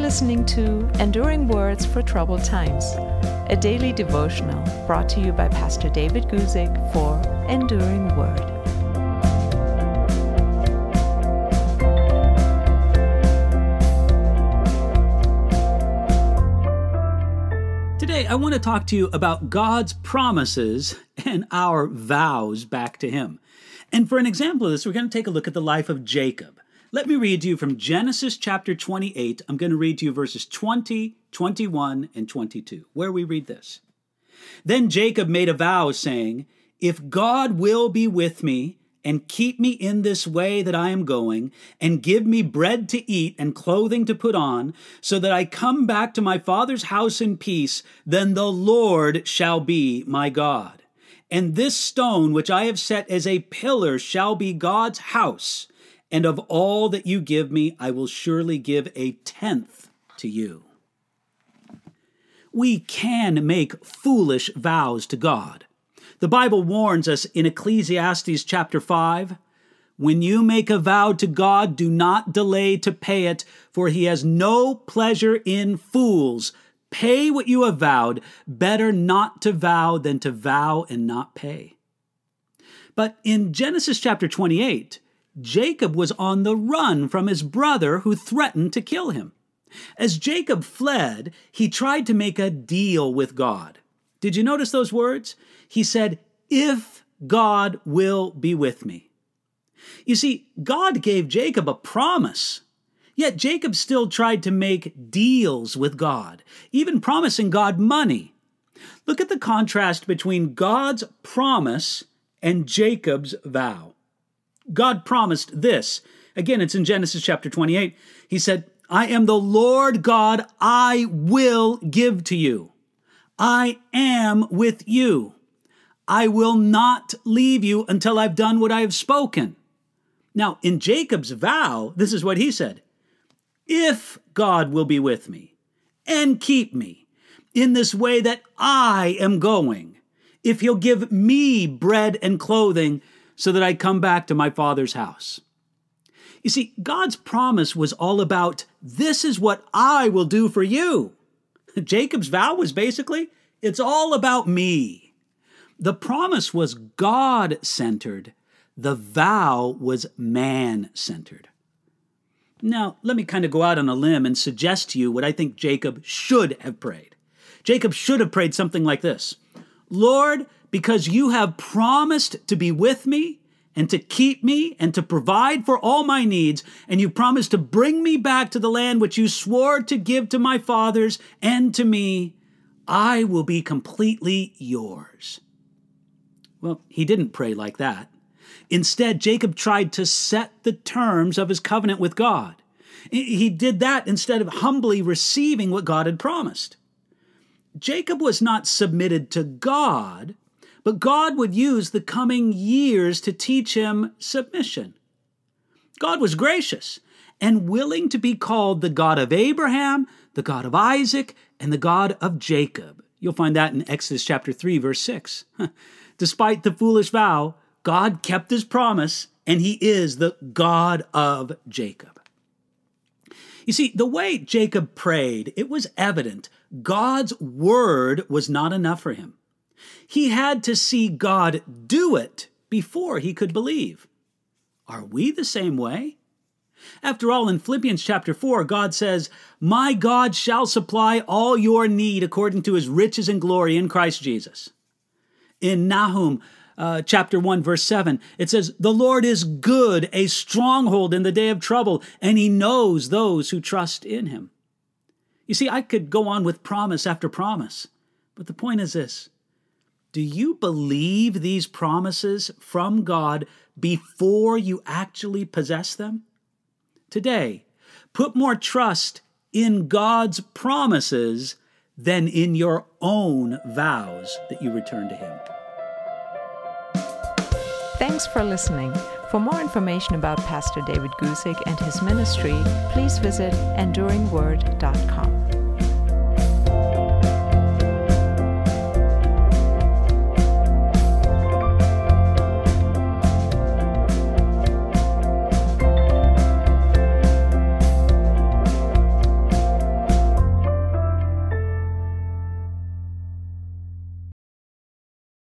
listening to Enduring Words for Troubled Times, a daily devotional brought to you by Pastor David Guzik for Enduring Word. Today, I want to talk to you about God's promises and our vows back to Him. And for an example of this, we're going to take a look at the life of Jacob. Let me read to you from Genesis chapter 28. I'm going to read to you verses 20, 21, and 22, where we read this. Then Jacob made a vow, saying, "If God will be with me and keep me in this way that I am going, and give me bread to eat and clothing to put on, so that I come back to my father's house in peace, then the Lord shall be my God. And this stone which I have set as a pillar shall be God's house. And of all that you give me, I will surely give a tenth to you." We can make foolish vows to God. The Bible warns us in Ecclesiastes chapter 5, "When you make a vow to God, do not delay to pay it, for He has no pleasure in fools. Pay what you have vowed. Better not to vow than to vow and not pay." But in Genesis chapter 28, Jacob was on the run from his brother who threatened to kill him. As Jacob fled, he tried to make a deal with God. Did you notice those words? He said, "If God will be with me." You see, God gave Jacob a promise, yet Jacob still tried to make deals with God, even promising God money. Look at the contrast between God's promise and Jacob's vow. God promised this. Again, it's in Genesis chapter 28. He said, "I am the Lord God, I will give to you. I am with you. I will not leave you until I've done what I have spoken." Now, in Jacob's vow, this is what he said: "If God will be with me and keep me in this way that I am going, if He'll give me bread and clothing so that I come back to my father's house." You see, God's promise was all about, this is what I will do for you. Jacob's vow was basically, it's all about me. The promise was God-centered. The vow was man-centered. Now, let me kind of go out on a limb and suggest to you what I think Jacob should have prayed. Jacob should have prayed something like this: "Lord, because you have promised to be with me and to keep me and to provide for all my needs, and you promised to bring me back to the land which you swore to give to my fathers and to me, I will be completely yours." Well, he didn't pray like that. Instead, Jacob tried to set the terms of his covenant with God. He did that instead of humbly receiving what God had promised. Jacob was not submitted to God, but God would use the coming years to teach him submission. God was gracious and willing to be called the God of Abraham, the God of Isaac, and the God of Jacob. You'll find that in Exodus chapter 3, verse 6. Despite the foolish vow, God kept His promise, and He is the God of Jacob. You see, the way Jacob prayed, it was evident God's word was not enough for him. He had to see God do it before he could believe. Are we the same way? After all, in Philippians chapter 4, God says, "My God shall supply all your need according to His riches and glory in Christ Jesus." In Nahum chapter 1, verse 7, it says, "The Lord is good, a stronghold in the day of trouble, and He knows those who trust in Him." You see, I could go on with promise after promise, but the point is this: do you believe these promises from God before you actually possess them? Today, put more trust in God's promises than in your own vows that you return to Him. Thanks for listening. For more information about Pastor David Guzik and his ministry, please visit enduringword.com.